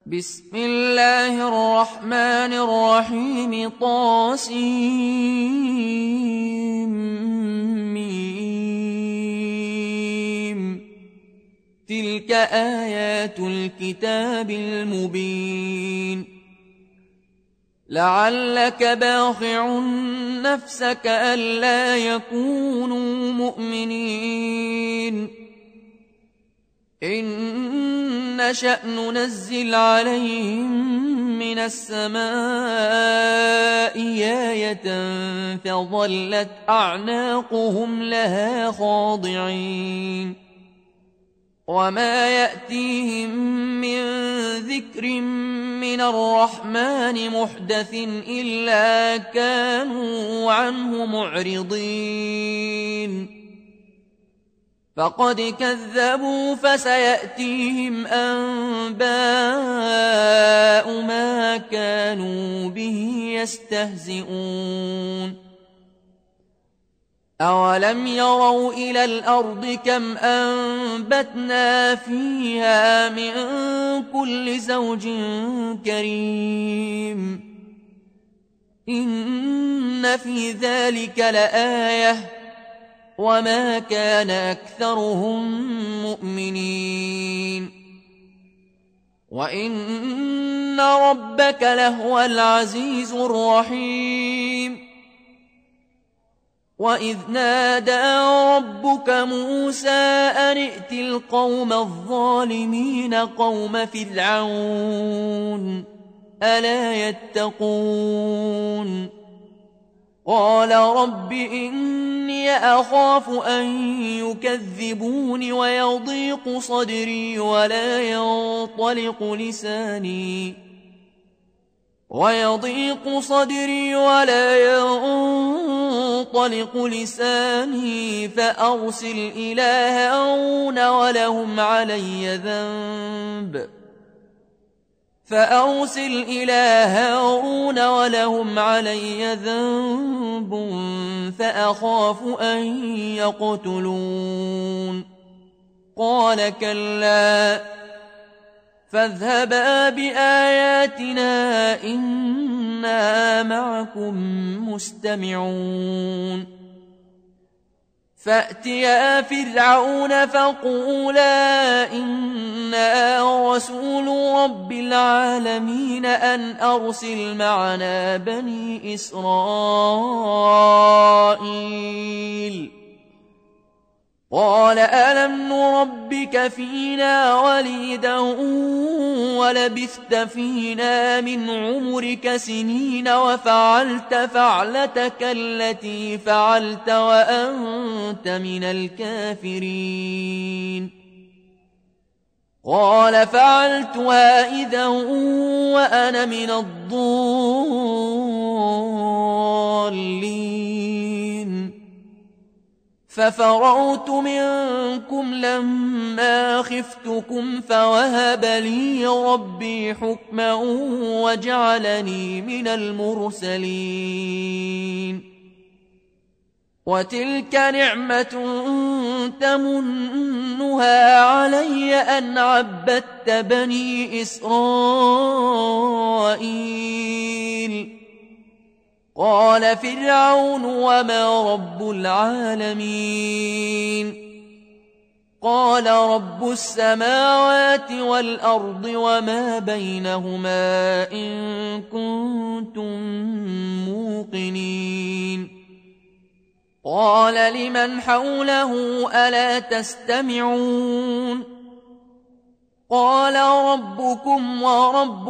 بسم الله الرحمن الرحيم طاسيم. تلك آيات الكتاب المبين. لعلك باخع نفسك ألا يكونوا مؤمنين إن نشأ ننزل عليهم من السماء آية فظلت أعناقهم لها خاضعين وما يأتيهم من ذكر من الرحمن محدث إلا كانوا عنه معرضين فقد كذبوا فسيأتيهم أنباء ما كانوا به يستهزئون أولم يروا إلى الأرض كم أنبتنا فيها من كل زوج كريم إن في ذلك لآية وما كان أكثرهم مؤمنين وإن ربك لهو العزيز الرحيم وإذ نادى ربك موسى أن ائت القوم الظالمين قوم فرعون ألا يتقون قال رب إني أخاف أن يكذبون ويضيق صدري ولا ينطلق لساني فأرسل إلى هارون ولهم علي ذنب فأخاف أن يقتلون قال كلا فاذهبا بآياتنا إنا معكم مستمعون فأتيا فرعون فقولا إنا رسول رب العالمين أن أرسل معنا بني إسرائيل قال ألم نربك فينا وليدا ولبثت فينا من عمرك سنين وفعلت فعلتك التي فعلت وأنت من الكافرين قال فعلتها إذا وأنا من الضالين ففررت منكم لما خفتكم فوهب لي ربي حكما وجعلني من المرسلين وتلك نعمة تمنها علي أن عبدت بني إسرائيل قال فرعون وما رب العالمين قال رب السماوات والأرض وما بينهما إن كنتم موقنين قال لمن حوله ألا تستمعون قال ربكم ورب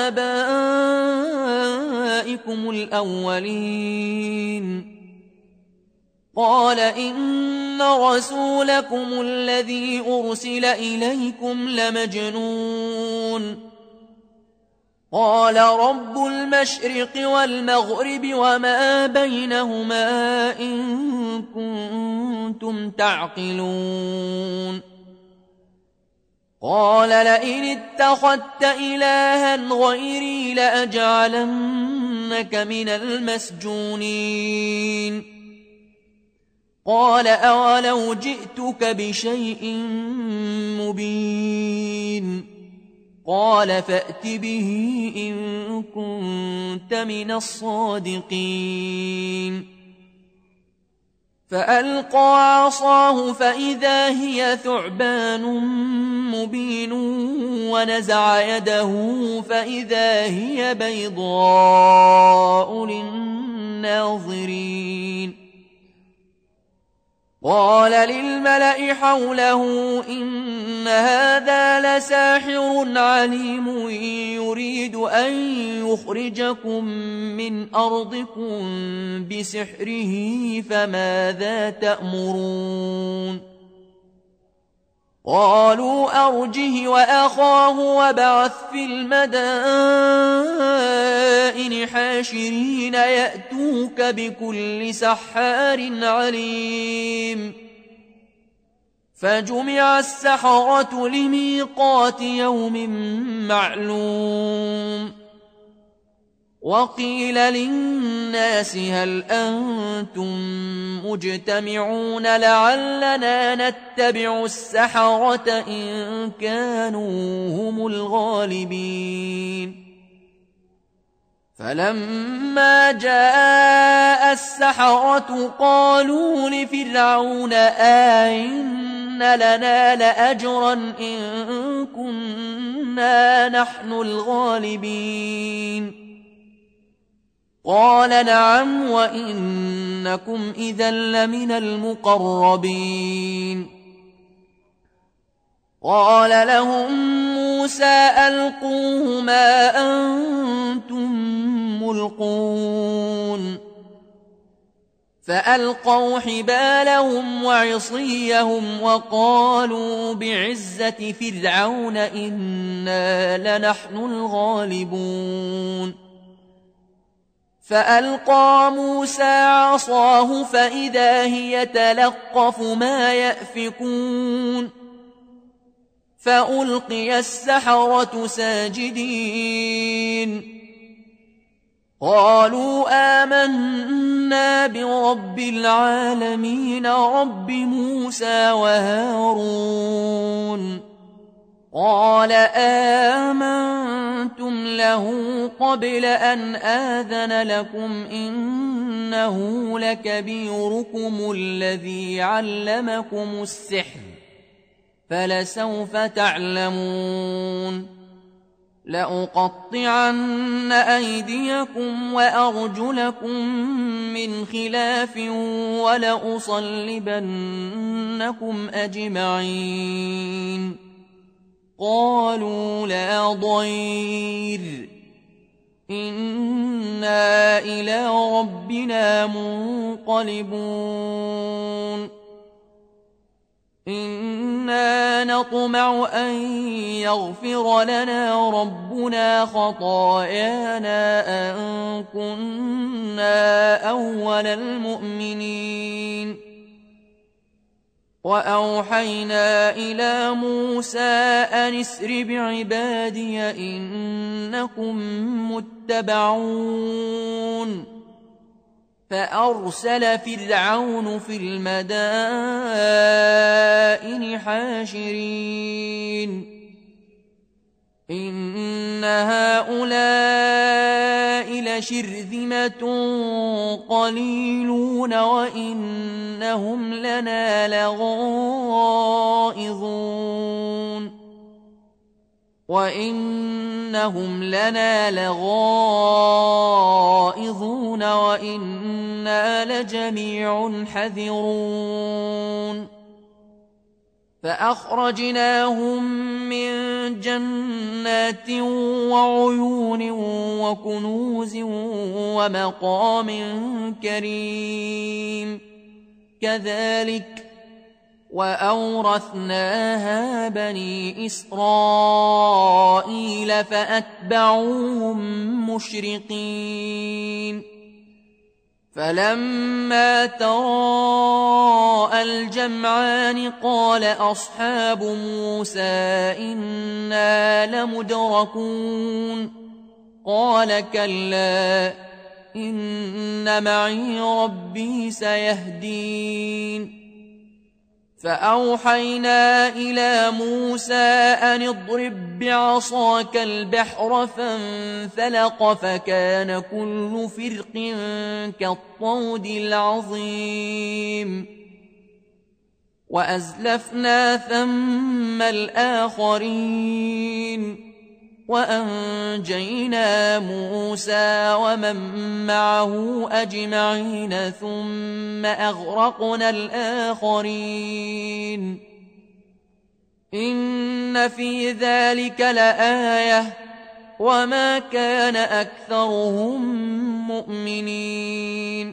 آبائكم الأولين قال إن رسولكم الذي أرسل إليكم لمجنون قال رب المشرق والمغرب وما بينهما إن كنتم تعقلون قال لئن اتخذت إلها غيري لأجعلنك من المسجونين قال أولو جئتك بشيء مبين قال فأت به إن كنت من الصادقين فألقى عصاه فإذا هي ثعبان مبين ونزع يده فإذا هي بيضاء للناظرين قال للملأ حوله إن هذا لساحر عليم يريد أن يخرجكم من أرضكم بسحره فماذا تأمرون قالوا أرجه وأخاه وابعث في المدائن حاشرين يأتوك بكل سحار عليم فجمع السحرة لميقات يوم معلوم وقيل للناس هل أنتم مجتمعون لعلنا نتبع السحرة إن كانوا هم الغالبين فلما جاء السحرة قالوا لفرعون أئن لنا لأجرا إن كنا نحن الغالبين قال نعم وإنكم إذا لمن المقربين قال لهم موسى ألقوه ما أنتم ملقون فألقوا حبالهم وعصيهم وقالوا بعزة فرعون إنا لنحن الغالبون فألقى موسى عصاه فإذا هي تلقف ما يأفكون فألقي السحرة ساجدين قالوا آمنا برب العالمين رب موسى وهارون قال آمنتم له قبل أن آذن لكم إنه لكبيركم الذي علمكم السحر فلسوف تعلمون لأقطعن أيديكم وأرجلكم من خلاف ولأصلبنكم أجمعين قالوا لا ضير إنا إلى ربنا منقلبون إنا نطمع أن يغفر لنا ربنا خطايانا أن كنا أول المؤمنين وأوحينا إلى موسى أن اسر بعبادي إنكم متبعون فأرسل فرعون في المدائن حاشرين إن هؤلاء لشرذمة قليلون وإنهم لنا لغائظون وإنا لجميع حذرون فأخرجناهم من جنات وعيون وكنوز ومقام كريم كذلك وأورثناها بني إسرائيل فأتبعوهم مشرقين فلما تراءى الجمعان قال أصحاب موسى إنا لمدركون قال كلا إن معي ربي سيهدين فأوحينا إلى موسى أن اضرب بعصاك البحر فانفلق فكان كل فرق كالطود العظيم وأزلفنا ثم الآخرين وأنجينا موسى ومن معه أجمعين ثم أغرقنا الآخرين إن في ذلك لآية وما كان أكثرهم مؤمنين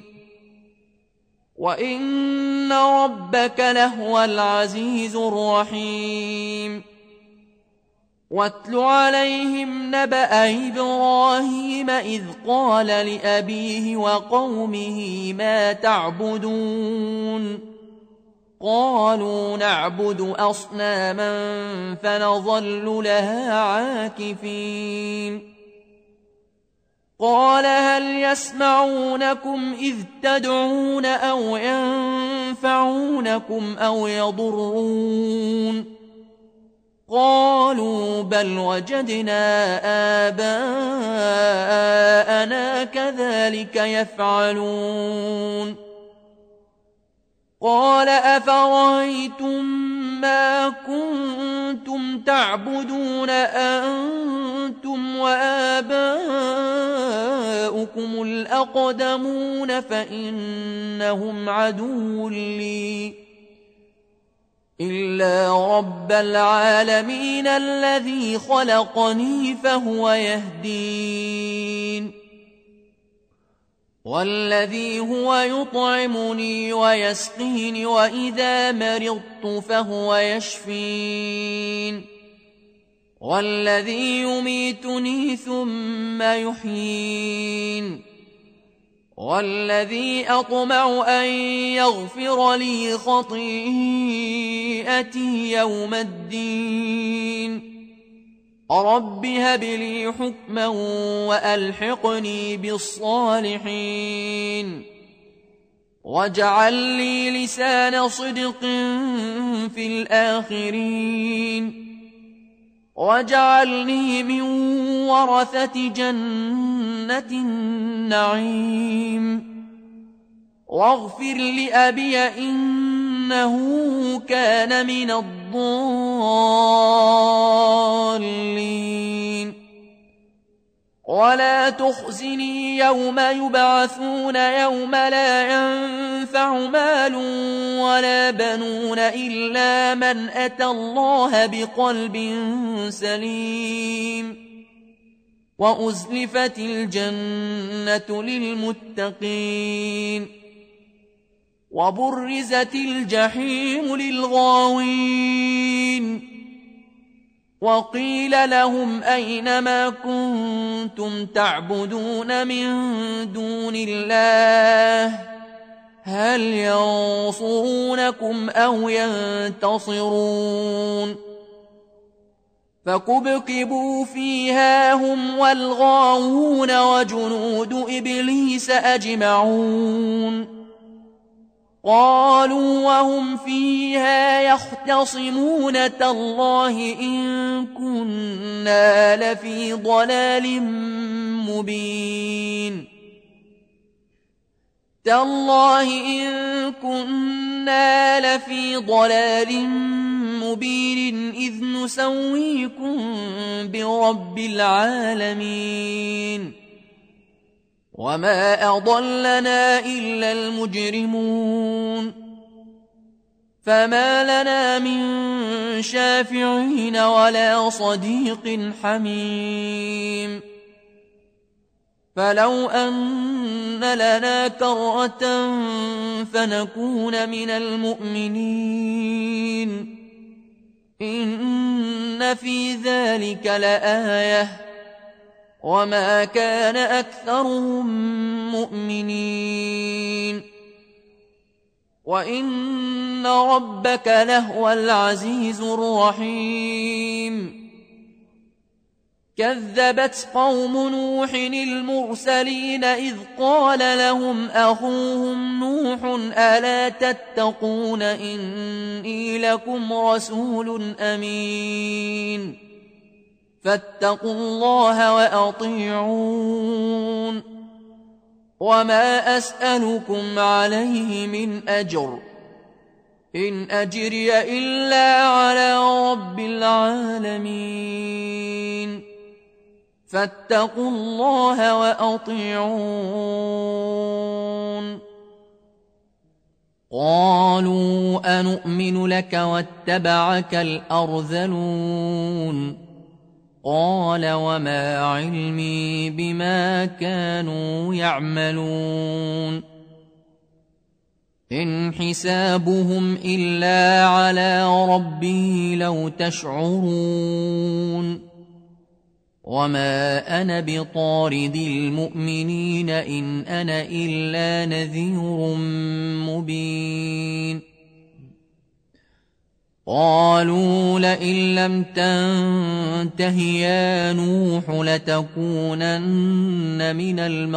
وإن ربك لهو العزيز الرحيم واتل عليهم نبأ إبراهيم إذ قال لأبيه وقومه ما تعبدون قالوا نعبد أصناما فنظل لها عاكفين قال هل يسمعونكم إذ تدعون أو ينفعونكم أو يضرون قالوا بل وجدنا آباءنا كذلك يفعلون قال أفرأيتم ما كنتم تعبدون أنتم وآباؤكم الأقدمون فإنهم عدو لي إلا رب العالمين الذي خلقني فهو يهدين والذي هو يطعمني ويسقين وإذا مرضت فهو يشفين والذي يميتني ثم يحيين والذي أطمع أن يغفر لي خطيئتي يوم الدين رب هب لي حكما وألحقني بالصالحين واجعل لي لسان صدق في الآخرين واجعلني من ورثة جنة النعيم واغفر لأبي إنه كان من الضالين ولا تخزني يوم يبعثون يوم لا ينفع مال ولا بنون إلا من أتى الله بقلب سليم وأزلفت الجنة للمتقين وبرزت الجحيم للغاوين وقيل لهم أين ما كنتم تعبدون من دون الله هل ينصرونكم أو ينتصرون فكبكبوا فيها هم والغاوون وجنود إبليس أجمعون قالوا وهم فيها يختصمون تالله إن كنا لفي ضلال مبين تالله إن كنا لفي ضلال مبين إذ نسويكم برب العالمين وما أضلنا إلا المجرمون فما لنا من شافعين ولا صديق حميم فلو أن لنا كرة فنكون من المؤمنين إن في ذلك لآية وما كان أكثرهم مؤمنين وإن ربك لهو العزيز الرحيم كذبت قوم نوح المرسلين إذ قال لهم أخوهم نوح ألا تتقون إني لكم رسول أمين فاتقوا الله وأطيعون وما أسألكم عليه من أجر إن أجري إلا على رب العالمين فاتقوا الله وأطيعون قالوا أنؤمن لك واتبعك الأرذلون قال وما علمي بما كانوا يعملون إن حسابهم إلا على ربي لو تشعرون وما أنا بطارد المؤمنين إن أنا إلا نذير مبين قالوا لئن لم تنته يا نوح لتكونن من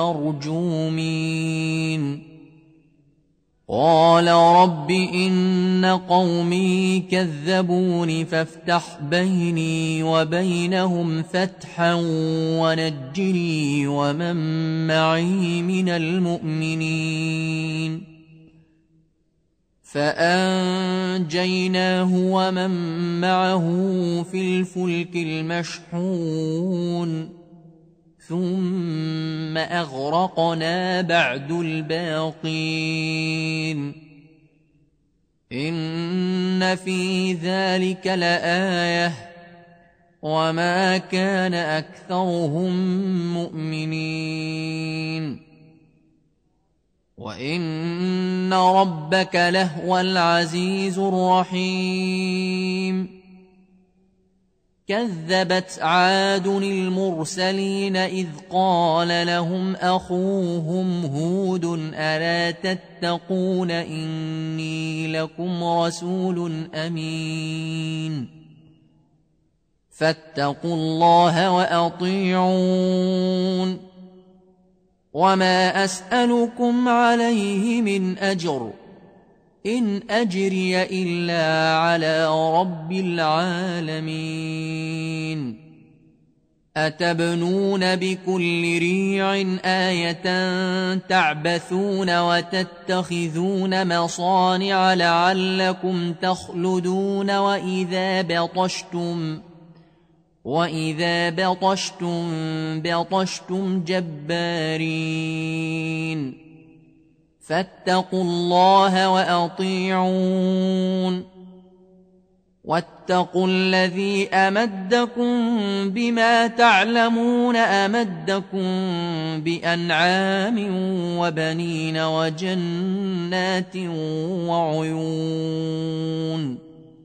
المرجومين قال رب إن قومي كذبون فافتح بيني وبينهم فتحا ونجني ومن معي من المؤمنين فأنجيناه ومن معه في الفلك المشحون ثم أغرقنا بعد الباقين إن في ذلك لآية وما كان أكثرهم مؤمنين وإن ربك لهو العزيز الرحيم كذبت عاد المرسلين إذ قال لهم أخوهم هود ألا تتقون إني لكم رسول أمين فاتقوا الله وأطيعون وما أسألكم عليه من أجر إن أجري إلا على رب العالمين أتبنون بكل ريع آية تعبثون وتتخذون مصانع لعلكم تخلدون وإذا بطشتم بطشتم جبارين فاتقوا الله وأطيعون واتقوا الذي أمدكم بما تعلمون أمدكم بأنعام وبنين وجنات وعيون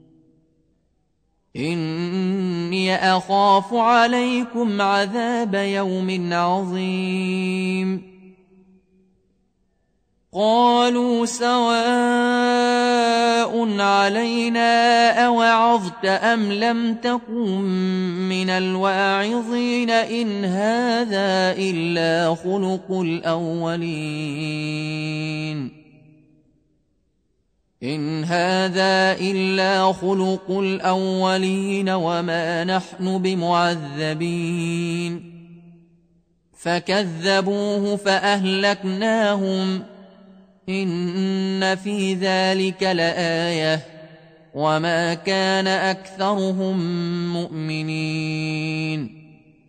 إني أخاف عليكم عذاب يوم عظيم قالوا سواء علينا أوعظت أم لم تكن من الواعظين إن هذا إلا خلق الأولين وما نحن بمعذبين فكذبوه فأهلكناهم إن في ذلك لآية وما كان أكثرهم مؤمنين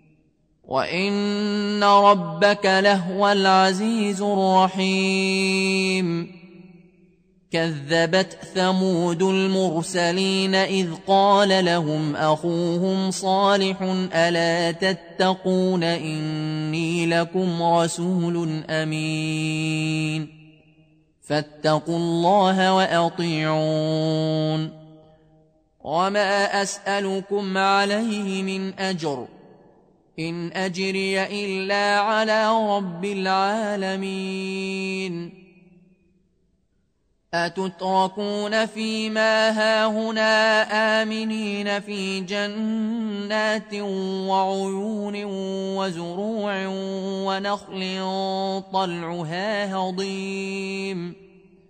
وإن ربك لهو العزيز الرحيم كذبت ثمود المرسلين إذ قال لهم أخوهم صالح ألا تتقون إني لكم رسول أمين فاتقوا الله وأطيعون وما أسألكم عليه من أجر إن أجري إلا على رب العالمين أتتركون فيما هاهنا آمنين في جنات وعيون وزروع ونخل طلعها هضيم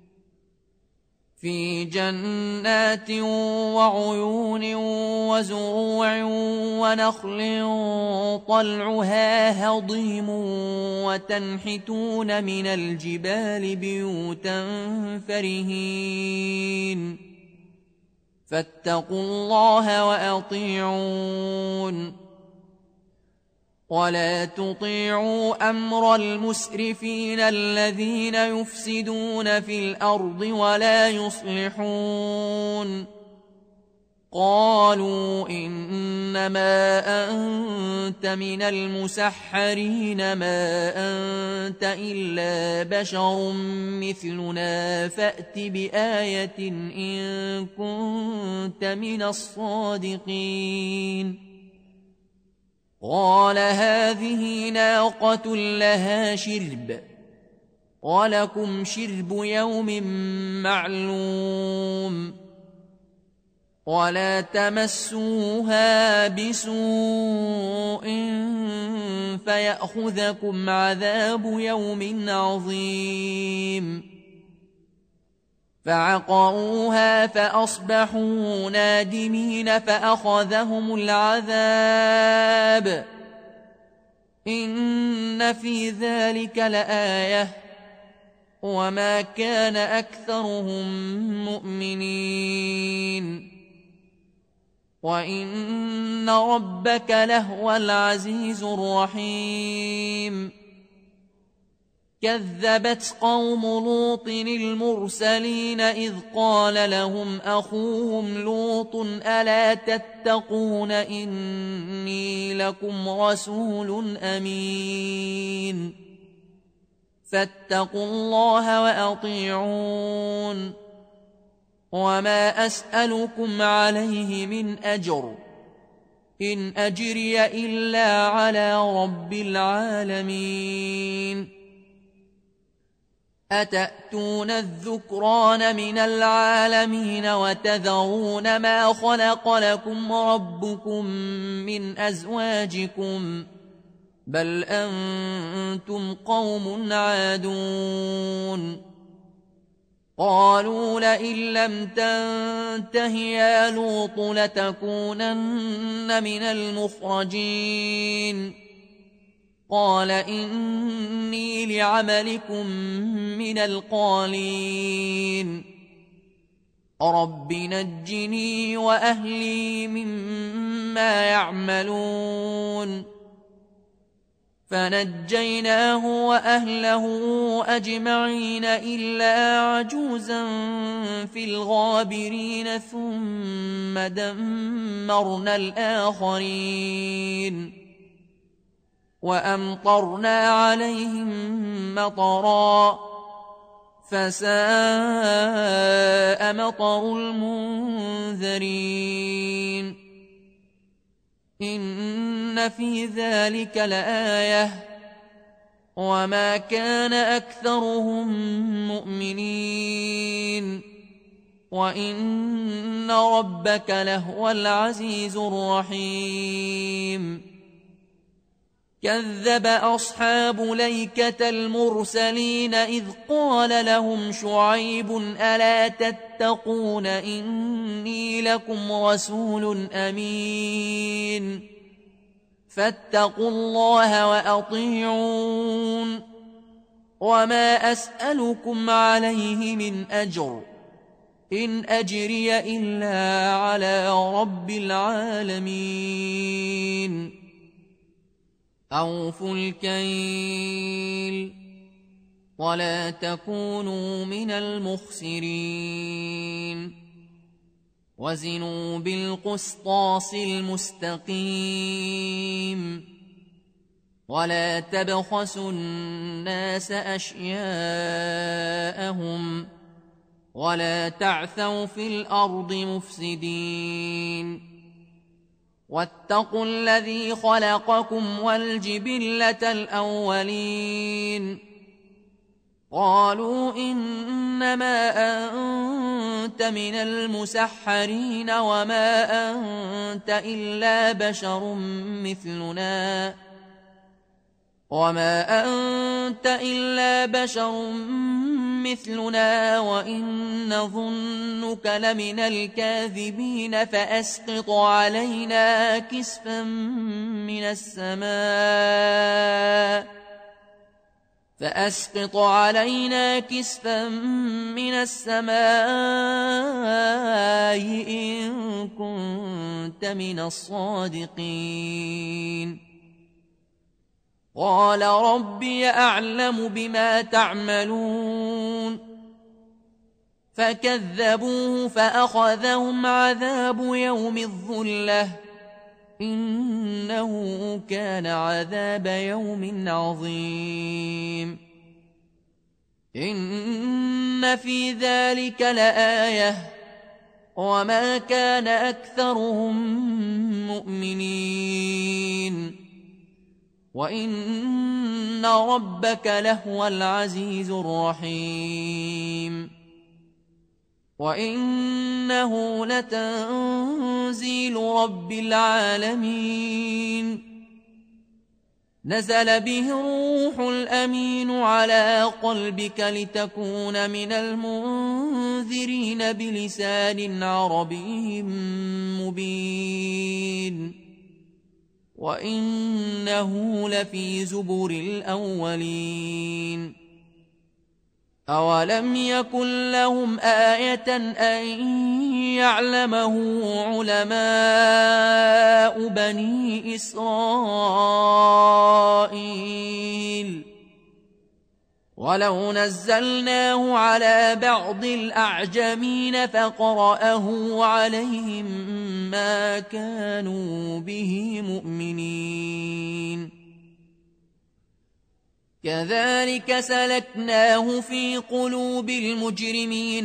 في جنات وعيون وزروع ونخل طلعها هضيم وتنحتون من الجبال بيوتا فرهين فاتقوا الله وأطيعون ولا تطيعوا أمر المسرفين الذين يفسدون في الأرض ولا يصلحون قالوا إنما أنت من المسحرين ما أنت إلا بشر مثلنا فأت بآية إن كنت من الصادقين قال هذه ناقة لها شرب ولكم شرب يوم معلوم ولا تمسوها بسوء فيأخذكم عذاب يوم عظيم فعقروها فأصبحوا نادمين فأخذهم العذاب إن في ذلك لآية وما كان أكثرهم مؤمنين وإن ربك لهو العزيز الرحيم كذبت قوم لوط المرسلين إذ قال لهم أخوهم لوط ألا تتقون إني لكم رسول أمين فاتقوا الله وأطيعون وما أسألكم عليه من أجر إن أجري إلا على رب العالمين أتأتون الذكران من العالمين وتذرون ما خلق لكم ربكم من أزواجكم بل أنتم قوم عادون قالوا لئن لم تنته يا لوط لتكونن من المخرجين قال إني لعملكم من القالين رب نجني وأهلي مما يعملون فنجيناه وأهله أجمعين إلا عجوزا في الغابرين ثم دمرنا الآخرين وأمطرنا عليهم مطرا فساء مطر المنذرين إن في ذلك لآية وما كان أكثرهم مؤمنين وإن ربك لهو العزيز الرحيم كذب أصحاب ليكة المرسلين إذ قال لهم شعيب ألا تتقون إني لكم رسول أمين فاتقوا الله وأطيعون وما أسألكم عليه من أجر إن أجري إلا على رب العالمين أوفوا الكيل ولا تكونوا من المخسرين وزنوا بالقسطاس المستقيم ولا تبخسوا الناس أشياءهم ولا تعثوا في الأرض مفسدين واتقوا الذي خلقكم والجبلة الأولين قالوا إنما أنت من المسحرين وما أنت إلا بشر مثلنا وإن نظنك لمن الكاذبين فأسقط علينا كسفا من السماء إن كنت من الصادقين قال ربي أعلم بما تعملون فكذبوه فأخذهم عذاب يوم الظلة إنه كان عذاب يوم عظيم إن في ذلك لآية وما كان أكثرهم مؤمنين وإن ربك لهو العزيز الرحيم وإنه لتنزيل رب العالمين نزل به الروح الأمين على قلبك لتكون من المنذرين بلسان عربي مبين وإنه لفي زبر الأولين أولم يكن لهم آية أن يعلمه علماء بني إسرائيل ولو نزلناه على بعض الأعجمين فقرأه عليهم ما كانوا به مؤمنين كذلك سلكناه في قلوب المجرمين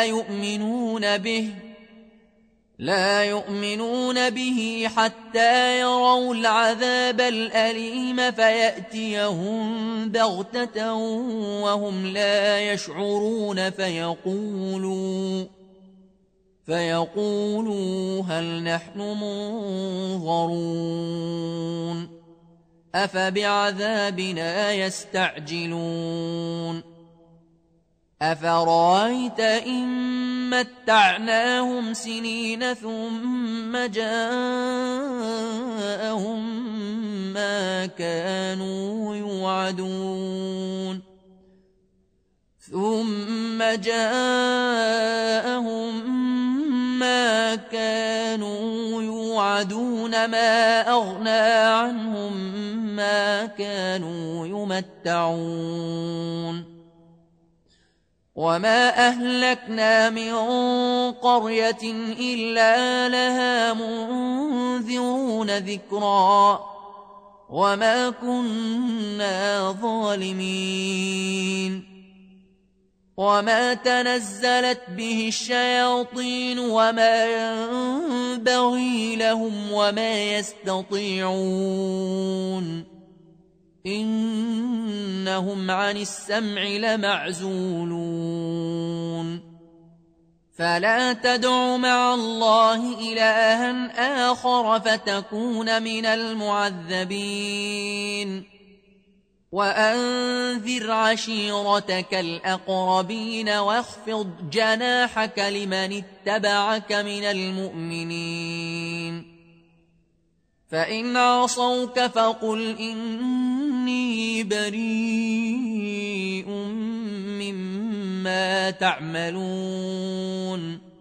لا يؤمنون به حتى يروا العذاب الأليم فيأتيهم بغتة وهم لا يشعرون فيقولوا هل نحن منظرون أفبعذابنا يستعجلون أفرأيت إن متعناهم سنين ثم جاءهم ما كانوا يوعدون ما أغنى عنهم ما كانوا يمتعون وما أهلكنا من قرية إلا لها منذرون ذكرا وما كنا ظالمين وما تنزلت به الشياطين وما ينبغي لهم وما يستطيعون إنهم عن السمع لمعزولون فلا تدع مع الله إلها آخر فتكون من المعذبين وأنذر عشيرتك الأقربين واخفض جناحك لمن اتبعك من المؤمنين فإن عصوك فقل إني بريء مما تعملون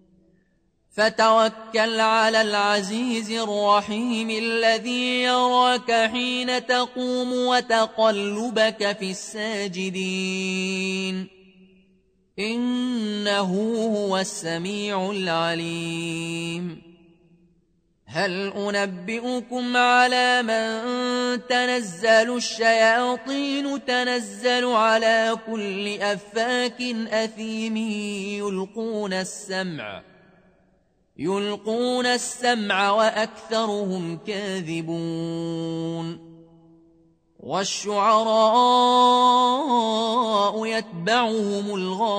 فتوكل على العزيز الرحيم الذي يراك حين تقوم وتقلبك في الساجدين إنه هو السميع العليم هل أنبئكم على من تنزل الشياطين تنزل على كل أفاك أثيم يلقون السمع وأكثرهم كاذبون والشعراء يتبعهم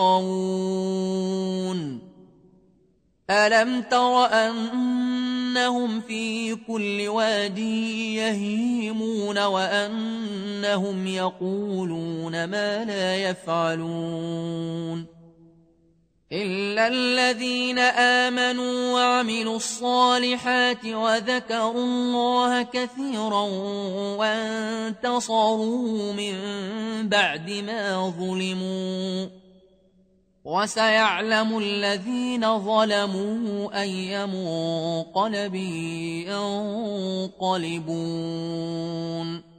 الغاوون ألم تر أنهم في كل واد يهيمون وأنهم يقولون ما لا يفعلون إلا الذين آمنوا وعملوا الصالحات وذكروا الله كثيرا وانتصروا من بعد ما ظلموا وسيعلم الذين ظلموا أي منقلب ينقلبون